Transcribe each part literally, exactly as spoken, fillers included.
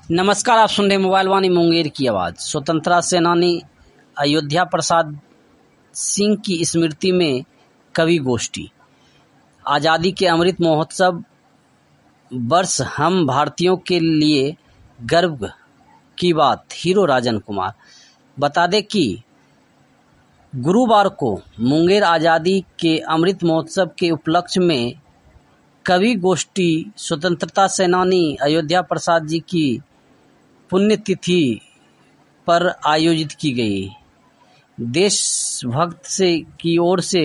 नमस्कार, आप सुन रहे मोबाइल वाणी मुंगेर की आवाज़। स्वतंत्रता सेनानी अयोध्या प्रसाद सिंह की स्मृति में कवि गोष्ठी। आज़ादी के अमृत महोत्सव वर्ष हम भारतीयों के लिए गर्व की बात। हीरो राजन कुमार। बता दें कि गुरुवार को मुंगेर आज़ादी के अमृत महोत्सव के उपलक्ष्य में कवि गोष्ठी स्वतंत्रता सेनानी अयोध्या प्रसाद जी की पुण्यतिथि पर आयोजित की गई। देशभक्त से की ओर से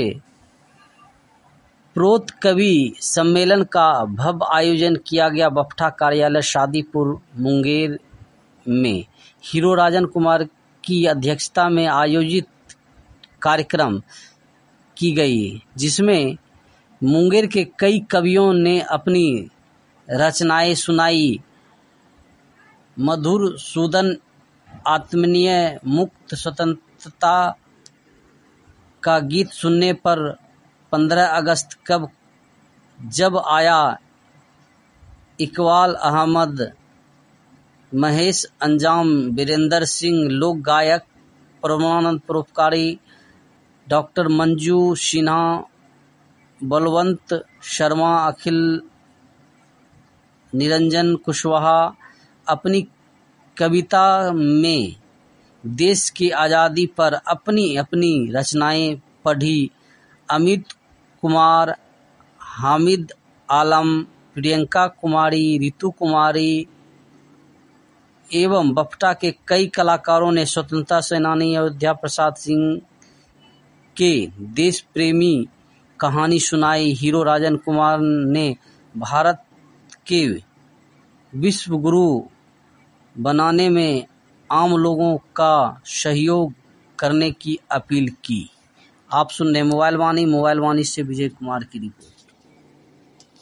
प्रोत कवि सम्मेलन का भव्य आयोजन किया गया। बफ्टा कार्यालय शादीपुर मुंगेर में हीरो राजन कुमार की अध्यक्षता में आयोजित कार्यक्रम की गई, जिसमें मुंगेर के कई कवियों ने अपनी रचनाएं सुनाई। मधुर सूदन आत्मीय मुक्त स्वतंत्रता का गीत सुनने पर पंद्रह अगस्त कब जब आया। इकबाल अहमद, महेश अंजाम, वीरेंद्र सिंह लोक गायक, परमानंद परोपकारी, डॉक्टर मंजू सिन्हा, बलवंत शर्मा, अखिल निरंजन कुशवाहा अपनी कविता में देश की आज़ादी पर अपनी अपनी रचनाएं पढ़ी। अमित कुमार, हामिद आलम, प्रियंका कुमारी, रितु कुमारी एवं बफ्टा के कई कलाकारों ने स्वतंत्रता सेनानी अयोध्या प्रसाद सिंह के देश प्रेमी कहानी सुनाई। हीरो राजन कुमार ने भारत के विश्व गुरु बनाने में आम लोगों का सहयोग करने की अपील की। आप सुन रहे मोबाइल वाणी मोबाइल वाणी से विजय कुमार की रिपोर्ट।